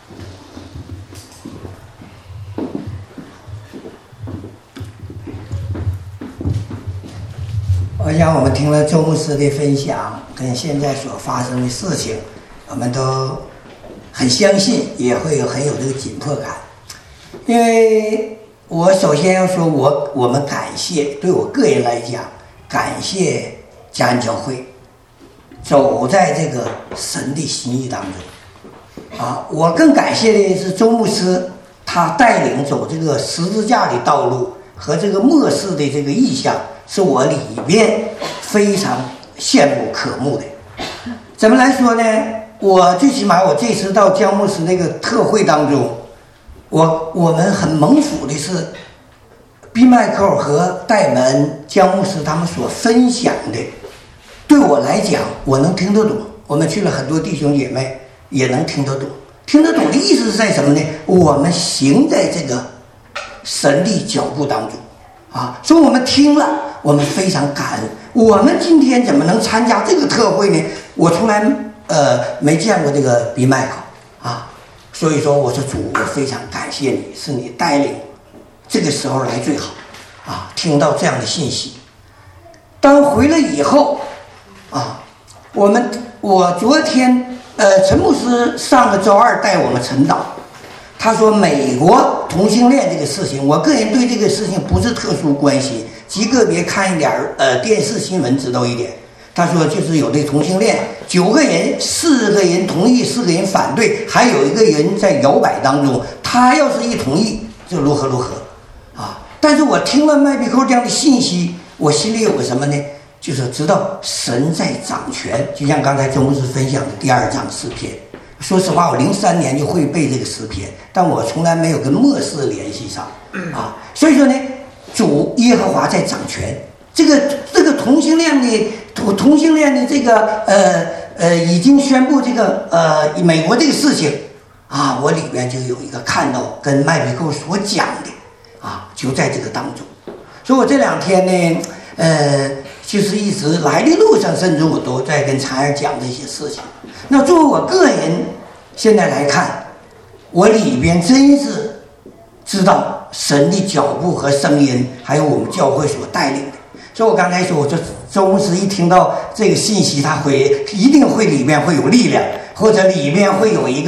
我想我们听了周牧师的分享，跟现在所发生的事情，我们都很相信，也会有很有这个紧迫感。因为我首先要说我我们感谢，对我个人来讲，感谢嘉安教会走在这个神的心意当中啊。我更感谢的是周牧师，他带领走这个十字架的道路和这个末世的这个意象，是我里边非常羡慕渴慕的。怎么来说呢？我最起码我这次到江牧师那个特会当中，我我们很蒙福的是，毕麦克和戴门江牧师他们所分享的，对我来讲我能听得懂。我们去了很多弟兄姐妹也能听得懂。听得懂的意思是在什么呢？我们行在这个神的脚步当中啊，所以我们听了，我们非常感恩。我们今天怎么能参加这个特会呢？我从来呃没见过这个比麦克啊，所以说我说主，我非常感谢你，是你带领这个时候来最好啊，听到这样的信息。当回来以后啊，我们我昨天呃陈牧师上个周二带我们晨祷。他说美国同性恋这个事情，我个人对这个事情不是特殊关心，极个别看一点呃电视新闻知道一点。他说就是有这同性恋，九个人，四个人同意，四个人反对，还有一个人在摇摆当中。他要是一同意，就如何如何啊！但是我听了麦比寇这样的信息，我心里有个什么呢？就是知道神在掌权，就像刚才周牧师分享的第二章诗篇。说实话，我零三年就会背这个诗篇，但我从来没有跟末世联系上啊。所以说呢，主耶和华在掌权。这个这个同性恋的同同性恋的这个呃呃已经宣布这个呃美国这个事情啊，我里边就有一个看到跟麦比寇所讲的啊，就在这个当中。所以我这两天呢，呃，就是一直来的路上，甚至我都在跟禅儿讲这些事情。那作为我个人现在来看，我里边真是知道神的脚步和声音，还有我们教会所带领的。所以我刚才说，我说周牧师一听到这个信息，他会一定会里面会有力量，或者里面会有一个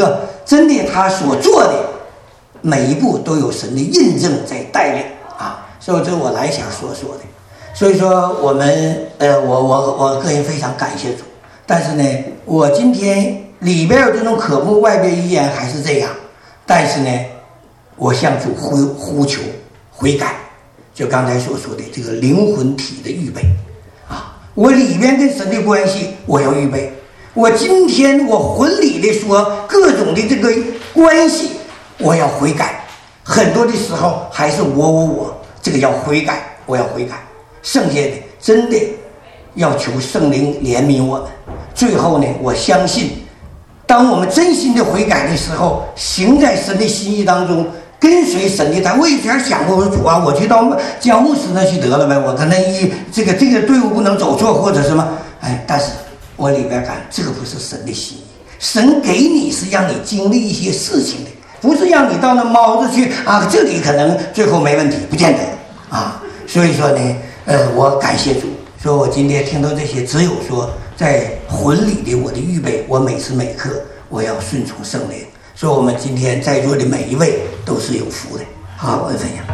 真的他所做的每一步都有神的印证在带领啊，所以这我来想说说的。所以说我们呃，我我我个人非常感谢主，但是呢，我今天里边有这种渴慕，外边依然还是这样，但是呢，我向主呼呼求悔改，就刚才所说的这个灵魂体的预备啊，我里边跟神的关系我要预备。我今天我魂里的说各种的这个关系，我要悔改。很多的时候还是我我我，这个要悔改，我要悔改。剩下的真的要求圣灵怜悯我们。最后呢，我相信，当我们真心的悔改的时候，行在神的心意当中，跟随神的他。我以前想过，我说主啊，我去到江牧师那去得了呗，我跟他一这个这个队伍不能走错或者什么，哎，但是我里边感这个不是神的心意。神给你是让你经历一些事情的，不是让你到那猫着去啊，这里可能最后没问题，不见得啊。所以说呢，呃，我感谢主，说我今天听到这些，只有说在魂里的我的预备，我每时每刻我要顺从圣灵。所以我们今天在座的每一位都是有福的。好，我的分享。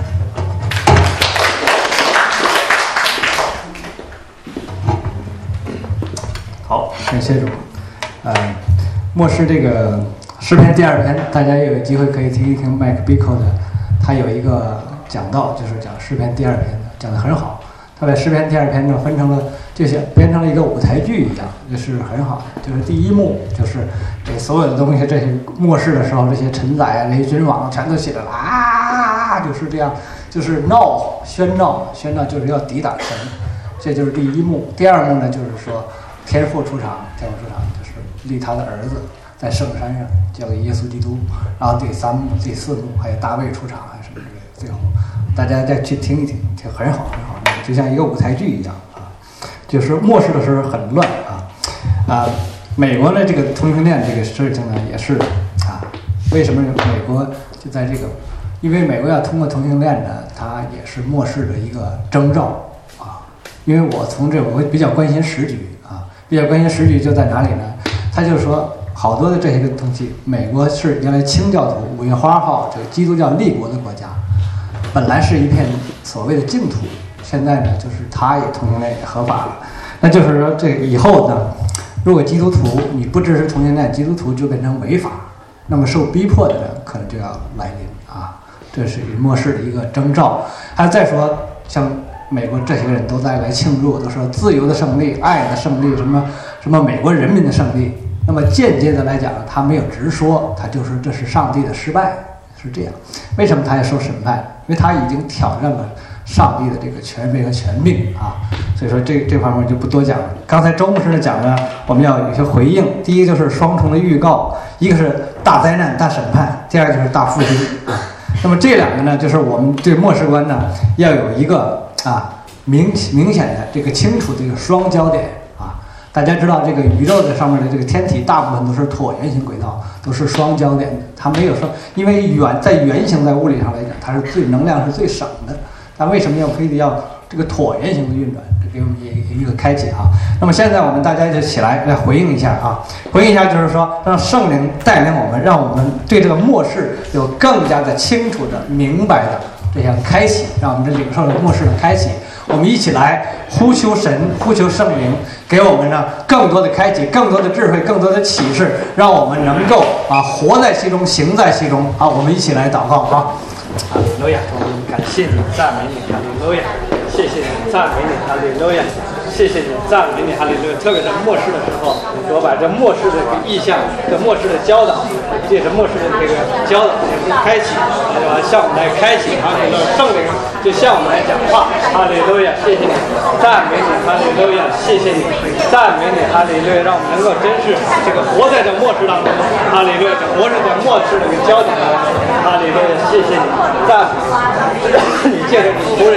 好，感谢主。呃，末世这个诗篇第二篇，大家也有机会可以听一听麦克比克的，他有一个讲道，就是讲诗篇第二篇的，讲得很好。他把诗篇第二篇呢分成了，就像编成了一个舞台剧一样，就是很好的。就是第一幕就是这所有的东西，这些末世的时候，这些臣宰啊、雷军王全都起来了啊，就是这样，就是闹喧闹，喧闹就是要抵挡神，这就是第一幕。第二幕呢，就是说天父出场，天父出场就是立他的儿子在圣山上交给耶稣基督，然后第三幕、第四幕还有大卫出场，还是什么这个最后。大家再去听一听，就很好很好，就像一个舞台剧一样啊。就是末世的时候很乱啊啊！美国的这个同性恋这个事情呢，也是啊。为什么美国就在这个？因为美国要通过同性恋呢，它也是末世的一个征兆啊。因为我从这我比较关心时局啊，比较关心时局就在哪里呢？他就是说，好多的这些个东西，美国是原来清教徒五月花号这个基督教立国的国家。本来是一片所谓的净土，现在呢，就是它也同性恋也合法了。那就是说，这以后呢，如果基督徒你不支持同性恋，基督徒就变成违法，那么受逼迫的人可能就要来临啊，这是末世的一个征兆。还有再说，像美国这些人都在来庆祝，都说自由的胜利、爱的胜利，什么什么美国人民的胜利。那么间接的来讲，他没有直说，他就说这是上帝的失败。是这样，为什么他要受审判？因为他已经挑战了上帝的这个权威和权柄啊，所以说这这方面就不多讲了。刚才周牧师的讲呢，我们要有一些回应。第一个就是双重的预告，一个是大灾难、大审判，第二个就是大复兴啊。那么这两个呢，就是我们对末世观呢要有一个啊明明显的这个清楚的这个双焦点。大家知道，这个宇宙的上面的这个天体大部分都是椭圆形轨道，都是双焦点的，它没有说，因为圆在圆形在物理上来讲，它是最能量是最省的。它为什么要非得要这个椭圆形的运转？这给我们一一个开解啊。那么现在我们大家就起来来回应一下啊，回应一下就是说，让圣灵带领我们，让我们对这个末世有更加的清楚的、明白的这样开启，让我们这领受了末世的开启。我们一起来呼求神，呼求圣灵，给我们呢更多的开启，更多的智慧，更多的启示，让我们能够啊活在其中，行在其中。好，我们一起来祷告啊！哈利路亚，我们感谢你，赞美你，哈利路亚，谢谢你，赞美你，哈利路亚。谢谢你，赞美你，哈利路亚！特别在末世的时候，我把这末世的意象、这末世的教导，借着末世的这个教导开启，对吧？向我们来开启，哈利路亚！圣灵就向我们来讲话，哈利路亚！谢谢你，赞美你，哈利路亚！谢谢你，赞美你，哈利路亚！让我们能够真是这个活在这末世当中，哈利路亚！活在这末世的一个教导当中，哈利路亚！谢谢你，赞美你，你借着你仆人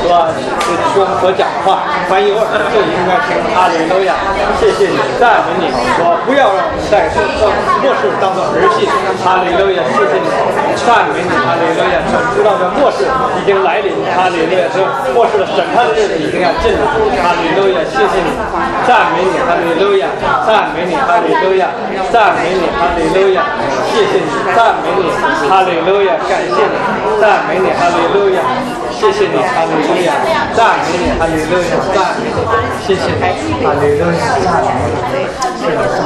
主啊，这是我们所讲的话，凡有耳就应该听。哈利路亚！谢谢你，赞美你，说不要让我们在末世当做儿戏。哈利路亚！谢谢你，赞美你，哈利路亚！我们知道这末世已经来临，哈利路亚！这末世的审判的日子已经要近了，哈利路亚！谢谢你，赞美你，哈利路亚！赞美你，哈利路亚！赞美你，哈利路亚！谢谢你，赞美你，哈利路亚！感谢你，赞美你，哈利路亚！谢谢你，哈利路亚！赞美你，哈利路亚！赞美你，谢谢你，哈利路亚！赞美你，是的，是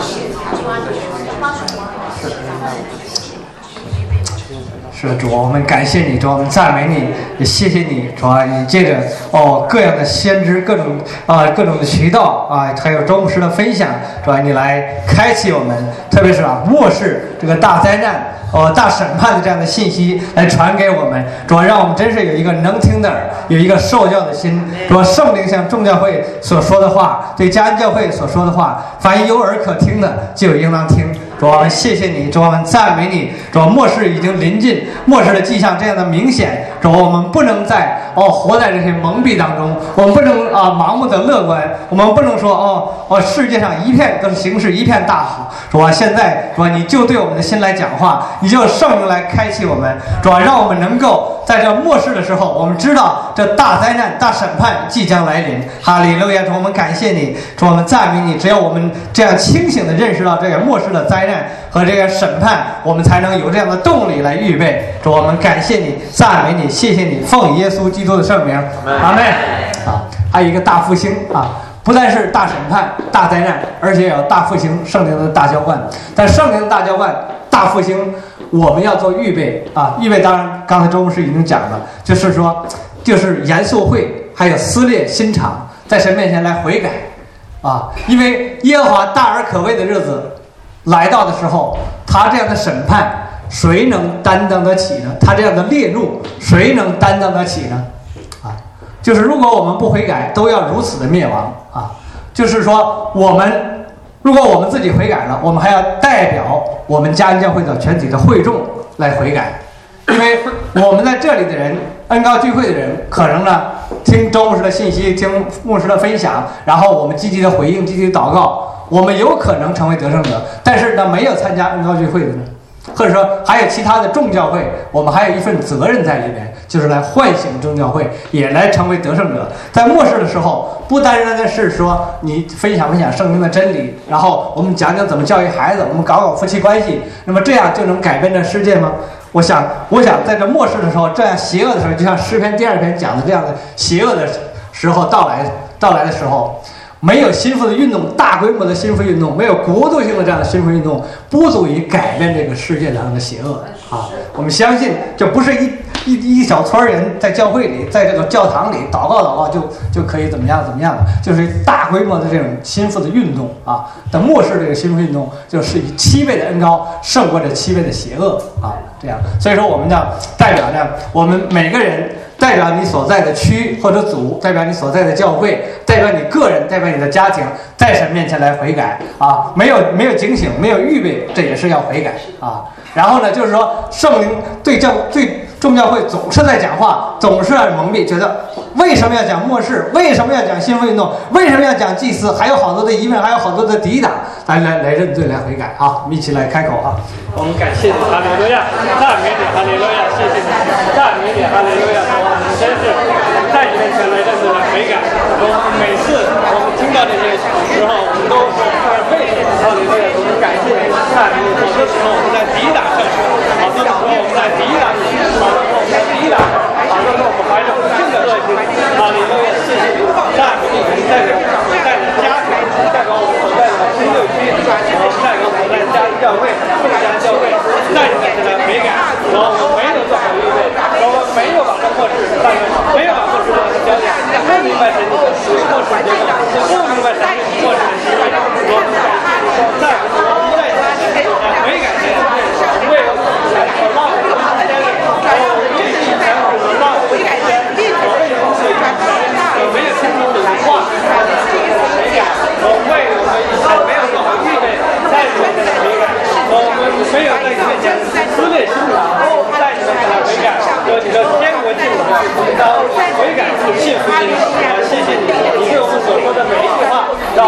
的。 是的，主啊，我们感谢你，主啊，我们赞美你，也谢谢你，主啊，你借着哦各样的先知、各种啊、呃、各种的渠道啊，还有周牧师的分享，主啊，你来开启我们，特别是啊末世这个大灾难。哦，大审判的这样的信息来传给我们，主要让我们真是有一个能听的耳，有一个受教的心。主要圣灵向众教会所说的话，对嘉恩教会所说的话，凡有耳可听的，就应当听。主啊，谢谢你，主啊，我们赞美你。主啊，末世已经临近，末世的迹象这样的明显。主啊，我们不能在哦活在这些蒙蔽当中，我们不能啊盲目的乐观，我们不能说哦哦世界上一片都是形势一片大好。主啊，现在主啊，你就对我们的心来讲话。你就圣灵来开启我们，主要让我们能够在这末世的时候，我们知道这大灾难、大审判即将来临。哈利路亚！主，我们感谢你，主，我们赞美你。只要我们这样清醒地认识到这个末世的灾难和这个审判，我们才能有这样的动力来预备。主，我们感谢你，赞美你，谢谢你，奉耶稣基督的圣名，阿门。啊，还有一个大复兴啊。不但是大审判、大灾难，而且也有大复兴，圣灵的大浇灌。但圣灵的大浇灌、大复兴，我们要做预备啊！预备当然，刚才周牧师已经讲了，就是说，就是严肃会，还有撕裂心肠，在神面前来悔改啊！因为耶和华大而可畏的日子来到的时候，他这样的审判，谁能担当得起呢？他这样的烈怒，谁能担当得起呢？就是如果我们不悔改，都要如此的灭亡啊！就是说，我们如果我们自己悔改了，我们还要代表我们嘉恩教会的全体的会众来悔改，因为我们在这里的人，恩膏聚会的人，可能呢听周牧师的信息，听牧师的分享，然后我们积极的回应，积极的祷告，我们有可能成为得胜者。但是呢，没有参加恩膏聚会的呢，或者说还有其他的众教会，我们还有一份责任在里面，就是来唤醒众教会，也来成为得胜者。在末世的时候，不单单的是说你分享分享圣经的真理，然后我们讲讲怎么教育孩子，我们搞搞夫妻关系，那么这样就能改变这世界吗？我想，我想在这末世的时候，这样邪恶的时候，就像诗篇第二篇讲的这样的邪恶的时候到来到来的时候。没有心腹的运动，大规模的心腹运动，没有国度性的这样的心腹运动，不足以改变这个世界上的邪恶啊！我们相信，这不是一一一小撮人在教会里，在这个教堂里祷告祷告就就可以怎么样怎么样的，就是大规模的这种心腹的运动啊！等末世这个心腹运动，就是以七倍的恩膏胜过这七倍的邪恶啊！这样，所以说我们要代表着我们每个人。代表你所在的区或者组，代表你所在的教会，代表你个人，代表你的家庭，在神面前来悔改啊！没有没有警醒，没有预备，这也是要悔改啊！然后呢，就是说圣灵对教对众教会总是在讲话，总是在蒙蔽，觉得为什么要讲末世？为什么要讲新运动？为什么要讲祭司？还有好多的疑问，还有好多的抵挡，来来来认罪，来悔改啊！我们一起来开口啊！ 我们感谢你，哈利路亚，赞美你，哈利路亚，谢谢你，赞美你，哈利路亚，我们真是在你面前来认罪来悔改。我们每次我们听到这些时候，我们都是为什么哈利路亚？我们感谢你，赞美你。好多时候我们在抵挡上，好多时候我们在抵挡，好多时候我们在抵挡，好多时候我们怀着不幸的恶心，哈利路亚，谢谢你，赞美你，代表代表家庭，代表我们所在的新六区，我们代表我们在家教会。教会在你面前来悔改，我们没有做好预备，我们没有把这末世当成，没有把末世当成焦点，不明白神的末世结构，不明白神的末世的机会，我们在在我们在悔改前，为了来渴望我们的天理，我们必须才能渴望我们的天理，我为什么是我没有听懂你的话，悔改，我为我们以前没有做好预备，在你面前来悔改。我们没有在你面前撕裂心肠，在你面前来悔改，说你的天国进入，当悔改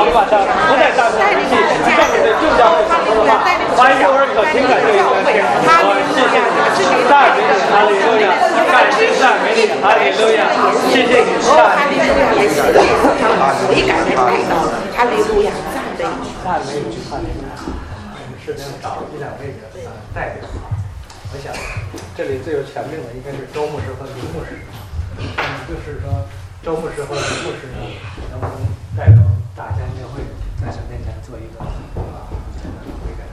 你把它不再当成仪器，让你对旧教会所说的话，凡有耳可听的就应该听。我谢谢你，赞美你，哈利路亚，感谢赞美你，哈利路亚，谢谢你，赞美你。 悔改的态度，哈利路亚，赞美你， 赞美你，哈利路亚。我们视频找一两位的呃代表啊，我想这里最有权柄的应该是周牧师和林牧师。嗯，就是说周牧师和林牧师呢，能不能代表大家教会在神面前做一个啊这个悔改？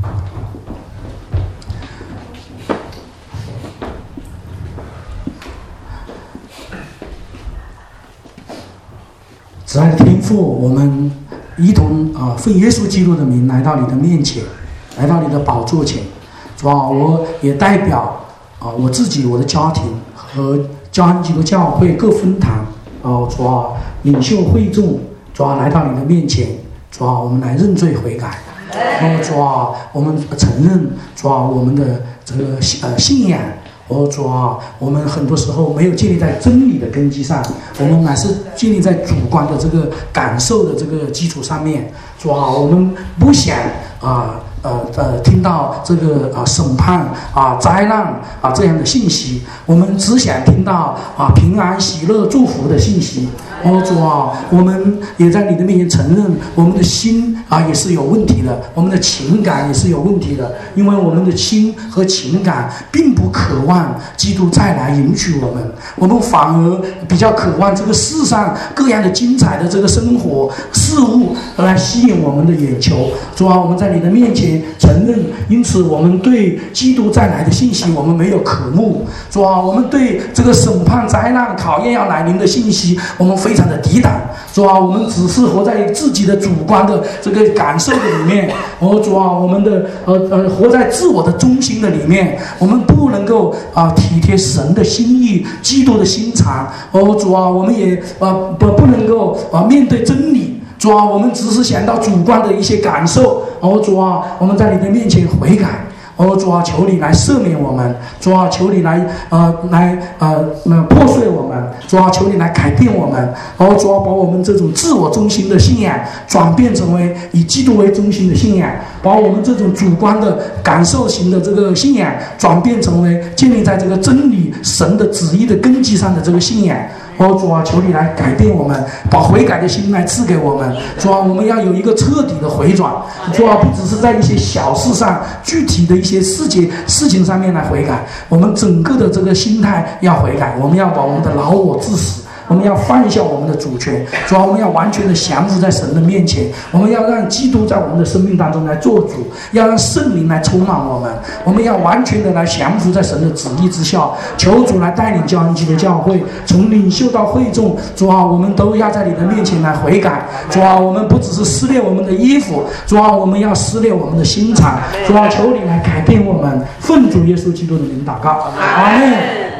慈爱的天父，我们一同啊奉耶稣基督的名来到你的面前，来到你的宝座前。主啊，我也代表啊我自己、我的家庭和嘉恩基督教会各分堂啊，主啊领袖会众，主啊来到你的面前，主啊我们来认罪悔改。哦，主啊，我们承认，主啊我们的这个呃信仰。哦，主啊，我们很多时候没有建立在真理的根基上，我们乃是建立在主观的这个感受的这个基础上面。主啊，我们不想啊呃呃听到这个啊审判啊灾难啊这样的信息，我们只想听到啊平安喜乐祝福的信息。哦，主啊，我们也在你的面前承认，我们的心啊也是有问题的，我们的情感也是有问题的，因为我们的心和情感并不渴望基督再来迎娶我们，我们反而比较渴望这个世上各样的精彩的这个生活事物来吸引我们的眼球。主啊，我们在你的面前承认，因此我们对基督再来的信息我们没有渴慕。主啊，我们对这个审判灾难考验要来临的信息我们非常的抵挡。主啊，我们只是活在自己的主观的这个感受的里面。哦，主啊，我们的呃呃活在自我的中心的里面，我们不能够啊、呃、体贴神的心意、基督的心肠。哦，主啊，我们也呃不不能够啊、呃、面对真理。主啊，我们只是想到主观的一些感受。哦，主啊，我们在你的面前悔改。哦，主啊，求你来赦免我们。主啊，求你来呃来呃呃破碎我们。主啊，求你来改变我们。哦，主啊，把我们这种自我中心的信仰转变成为以基督为中心的信仰，把我们这种主观的感受型的这个信仰转变成为建立在这个真理神的旨意的根基上的这个信仰。哦，主啊，求你来改变我们，把悔改的心来赐给我们。主啊，我们要有一个彻底的回转。主啊，不只是在一些小事上、具体的一些事情事情上面来悔改，我们整个的这个心态要悔改。我们要把我们的老我致死，我们要放下我们的主权。主啊，我们要完全的降服在神的面前，我们要让基督在我们的生命当中来做主，要让圣灵来充满我们，我们要完全的来降服在神的旨意之下。求主来带领嘉恩基督教会，从领袖到会众。主啊，我们都要在你的面前来悔改。主啊，我们不只是撕裂我们的衣服，主啊，我们要撕裂我们的心肠。主啊，求你来改变我们，奉主耶稣基督的名祷告，阿门。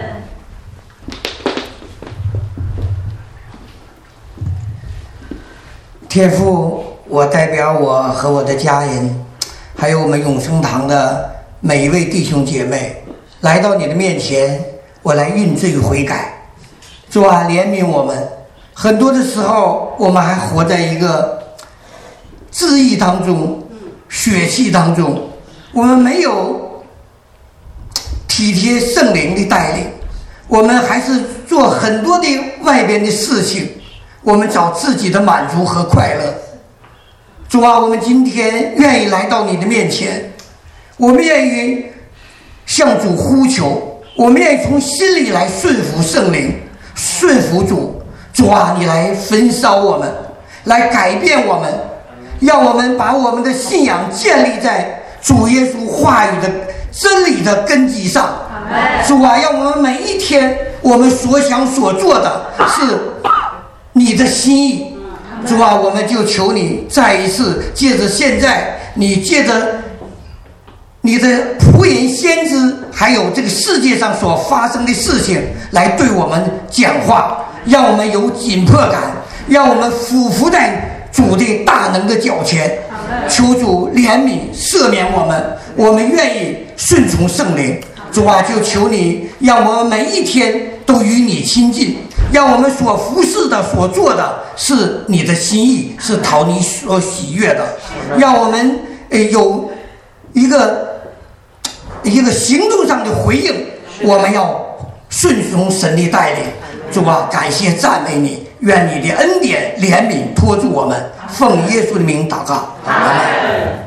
天父，我代表我和我的家人，还有我们永生堂的每一位弟兄姐妹，来到你的面前，我来认罪悔改。主啊，怜悯我们。很多的时候，我们还活在一个自意当中、血气当中，我们没有体贴圣灵的带领，我们还是做很多的外边的事情。我们找自己的满足和快乐。主啊，我们今天愿意来到你的面前，我们愿意向主呼求，我们愿意从心里来顺服圣灵，顺服主。主啊，你来焚烧我们，来改变我们，让我们把我们的信仰建立在主耶稣话语的真理的根基上。主啊，让我们每一天我们所想所做的是你的心意。主啊，我们就求你再一次借着现在你借着你的仆人先知还有这个世界上所发生的事情来对我们讲话，让我们有紧迫感，让我们俯伏在主的大能的脚前。求主怜悯赦免我们，我们愿意顺从圣灵。主啊，就求你让我们每一天都与你亲近， 让我们所服侍的、所做的是你的心意，是讨你所喜悦的，让我们呃有一个一个行动上的回应，我们要顺从神的带领。主啊，感谢赞美你，愿你的恩典怜悯托住我们，奉耶稣的名祷告，阿门。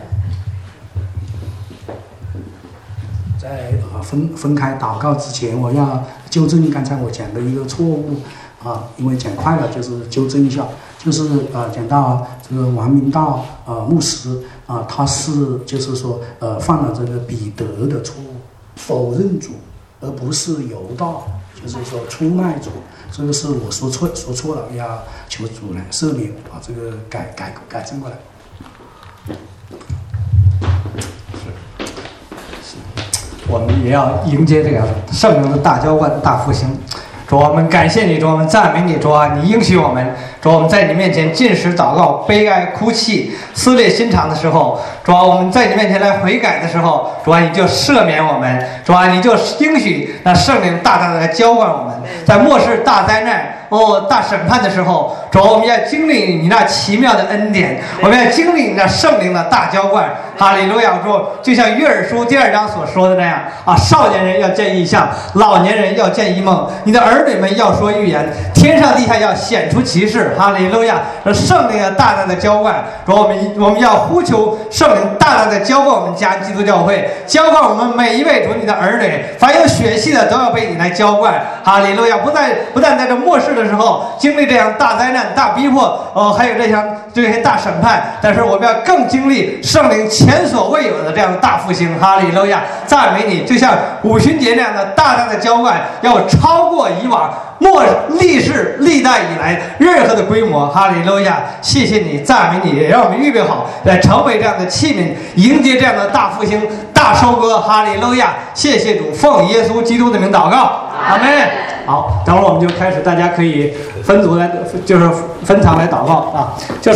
在啊分分开祷告之前，我要纠正刚才我讲的一个错误啊，因为讲快了，就是纠正一下，就是呃讲到这个王明道呃牧师啊，他是就是说呃犯了这个彼得的错误，否认主，而不是犹大，就是说出卖主，这个是我说错说错了，要求主来赦免，把这个改改改正过来。 我们也要迎接这个圣灵的大浇灌、大复兴。主，我们感谢你，主，我们赞美你，主啊，你应许我们，主，我们在你面前进食、祷告、悲哀、哭泣、撕裂心肠的时候，主啊，我们在你面前来悔改的时候，主啊，你就赦免我们，主啊，你就应许那圣灵大大的来浇灌我们，在末世大灾难、哦大审判的时候，主啊，我们要经历你那奇妙的恩典，我们要经历你那圣灵的大浇灌。哈利路亚！主，就像约珥书第二章所说的那样啊，少年人要见异象，老年人要见异梦，你的儿女们要说预言，天上地下要显出奇事。哈利路亚！圣灵要大大的浇灌，主，我们我们要呼求圣灵大大的浇灌我们家基督教会，浇灌我们每一位主你的儿女，凡有血气的都要被你来浇灌。哈利路亚！不但不但在这末世的时候经历这样大灾难、大逼迫，哦，还有这样这些大审判，但是我们要更经历圣灵前所未有的这样的大复兴。哈利路亚！赞美你，就像五旬节那样的大大的浇灌，要超过以往末历世历代以来任何的规模。哈利路亚！谢谢你，赞美你，也让我们预备好来成为这样的器皿，迎接这样的大复兴、大收割。哈利路亚！谢谢主，奉耶稣基督的名祷告，阿门。好，等会儿我们就开始，大家可以分组来，就是分场来祷告啊，就是。